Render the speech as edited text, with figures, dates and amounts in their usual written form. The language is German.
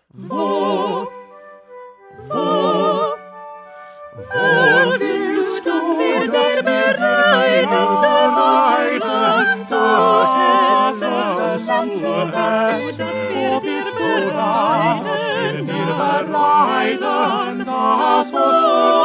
Wo willst du, dass wir dir bereiten, das Land zu essen, das wir dir bereiten, das, was du